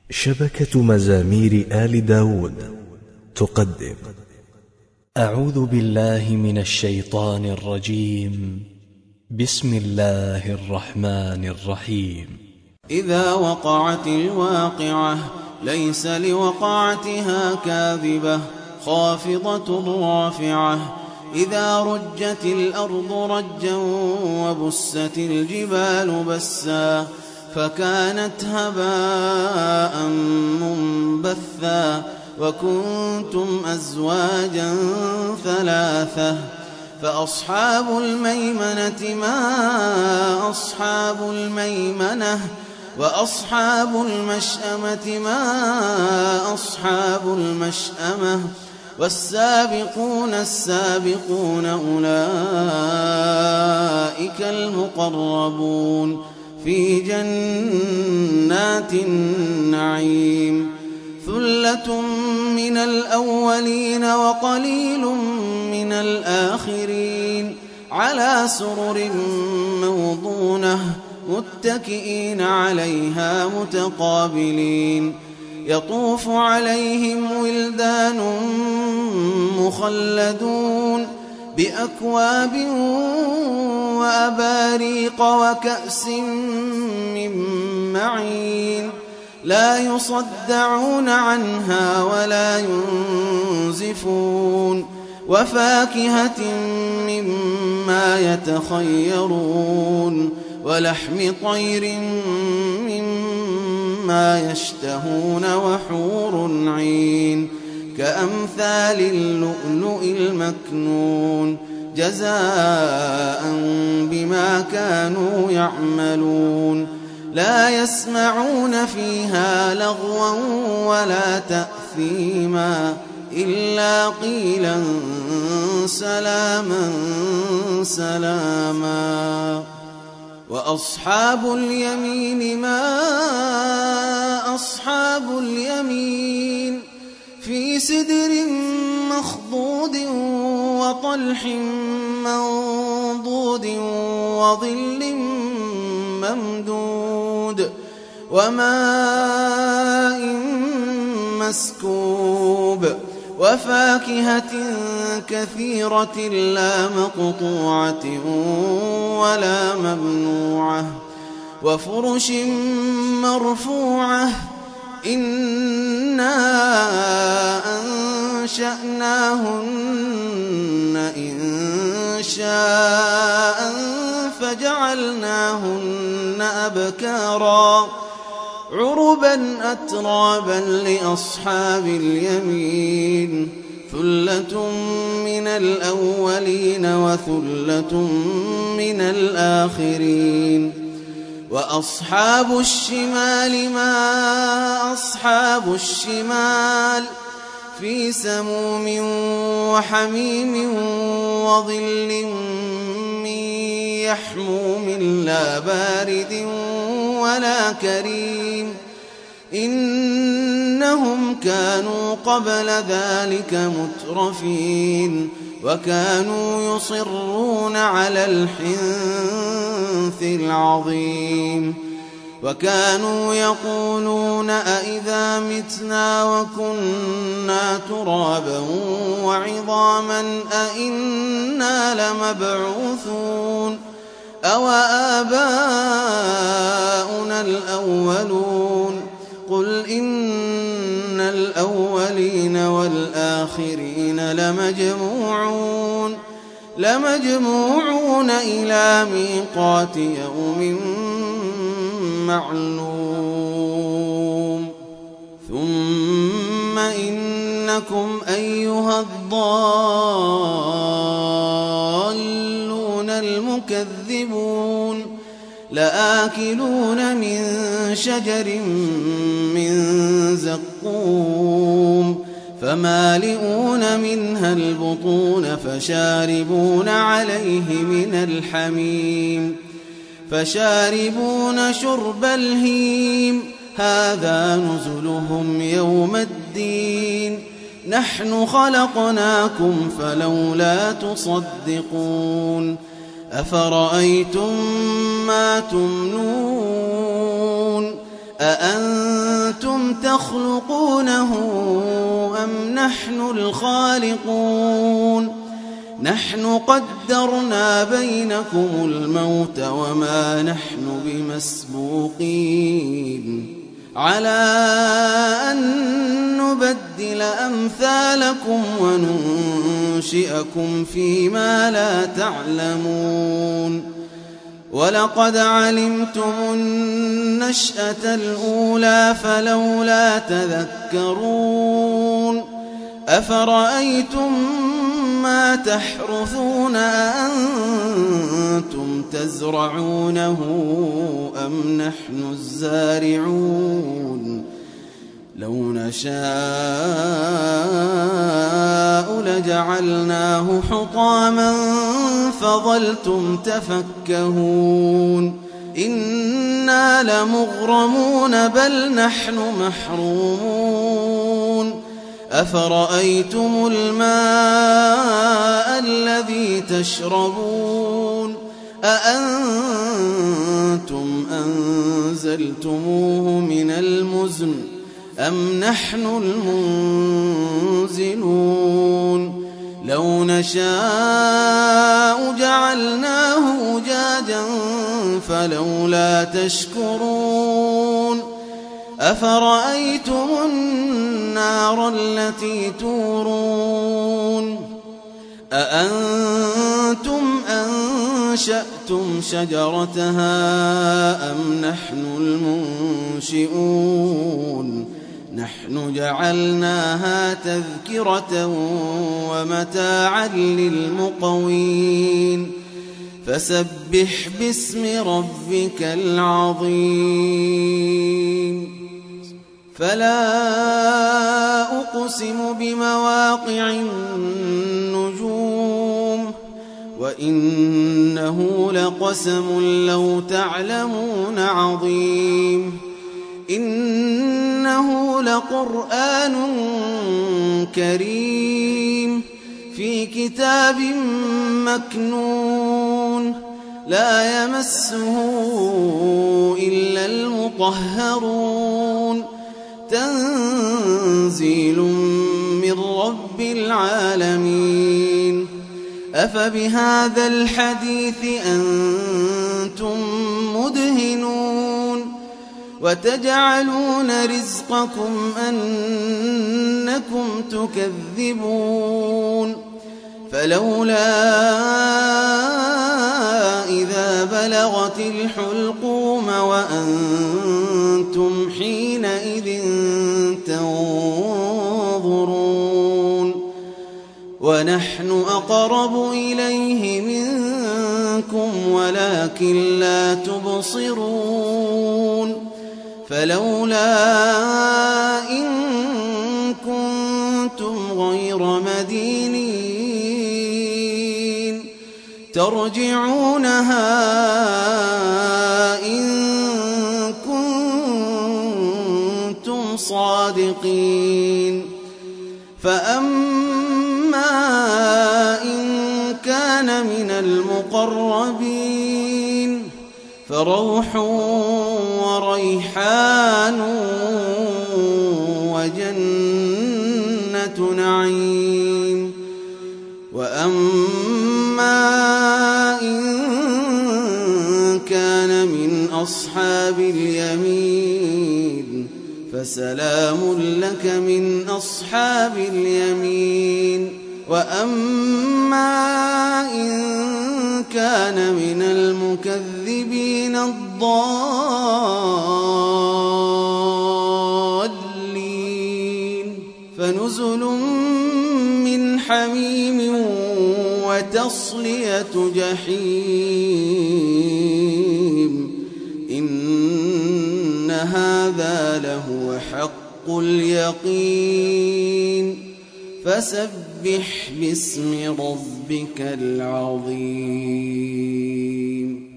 شبكة مزامير آل داود تقدم. أعوذ بالله من الشيطان الرجيم. بسم الله الرحمن الرحيم. إذا وقعت الواقعة ليس لوقعتها كاذبة خافضة رافعة. إذا رجت الأرض رجا وبست الجبال بسا فكانت هباء منبثا وكنتم أزواجا ثلاثة. فأصحاب الميمنة ما أصحاب الميمنة وأصحاب المشأمة ما أصحاب المشأمة. والسابقون السابقون أولئك المقربون في جنات النعيم. ثلة من الأولين وقليل من الآخرين على سرر موضونة متكئين عليها متقابلين. يطوف عليهم ولدان مخلدون بأكواب وأباريق وكأس من معين لا يصدعون عنها ولا ينزفون. وفاكهة مما يتخيرون ولحم طير مما يشتهون وحور عين كأمثال اللؤلؤ المكنون جزاء بما كانوا يعملون. لا يسمعون فيها لغوا ولا تأثيما إلا قيلا سلاما سلاما. وأصحاب اليمين ما أصحاب اليمين في سدر مخضود وطلح منضود وظل ممدود وماء مسكوب وفاكهة كثيرة لا مقطوعة ولا ممنوعة وفرش مرفوعة. إنا أنشأناهن إنشاء فجعلناهن أبكارا عربا أترابا لأصحاب اليمين. ثلة من الأولين وثلة من الآخرين. وأصحاب الشمال ما أصحاب الشمال في سموم وحميم وظل من يحموم لا بارد ولا كريم. إنهم كانوا قبل ذلك مترفين وكانوا يصرون على الحنث العظيم. وكانوا يقولون أئذا متنا وكنا ترابا وعظاما أئنا لمبعوثون أو آباؤنا الأولون. قل إن الأولين والآخرين لمجموعون إلى ميقات يوم معلوم. ثم إنكم أيها الضالون المكذبون لآكلون من شجر من زقوم فمالئون منها البطون فشاربون عليه من الحميم فشاربون شرب الهيم. هذا نزلهم يوم الدين. نحن خلقناكم فلولا تصدقون. أفرأيتم ما تمنون أأنتم تخلقونه أم نحن الخالقون نحن قدرنا بينكم الموت وما نحن بمسبوقين على أن نبدل أمثالكم وننشئكم فيما لا تعلمون ولقد علمتم النشأة الأولى فلولا تذكرون أفرأيتم ما تحرثون أأنتم تزرعونه أم نحن الزارعون لو نشاء لجعلناه حطاما فظلتم تفكهون إنا لمغرمون بل نحن محرومون أفرأيتم الماء الذي تشربون أأنتم أنزلتموه من المزن أم نحن المنزلون لو نشاء جعلناه أجاجا فلولا تشكرون أفرأيتم النار التي تورون أأنتم أنشأتم شجرتها أم نحن المنشئون نحن جعلناها تذكرة ومتاعا للمقوين فسبح باسم ربك العظيم فلا أقسم بمواقع النجوم وإنه لقسم لو تعلمون عظيم إنه لقرآن كريم في كتاب مكنون لا يمسه إلا المطهرون تنزيل من رب العالمين أفبهذا الحديث أنتم مدهنون وتجعلون رزقكم أنكم تكذبون فلولا إذا بلغت الحلقوم وأنتم حينئذ تنظرون ونحن أقرب إليه منكم ولكن لا تبصرون فلولا إن كنتم غير مدينين ترجعونها إن كنتم صادقين فأما إن كان من المقربين فروح وريحان وجنة نعيم وأما إن كان من أصحاب اليمين فسلام لك من أصحاب اليمين وأما إن كان من المكذبين الضالين فنزل من حميم وتصلية جحيم إن هذا لهو حق اليقين فسبح باسم ربك العظيم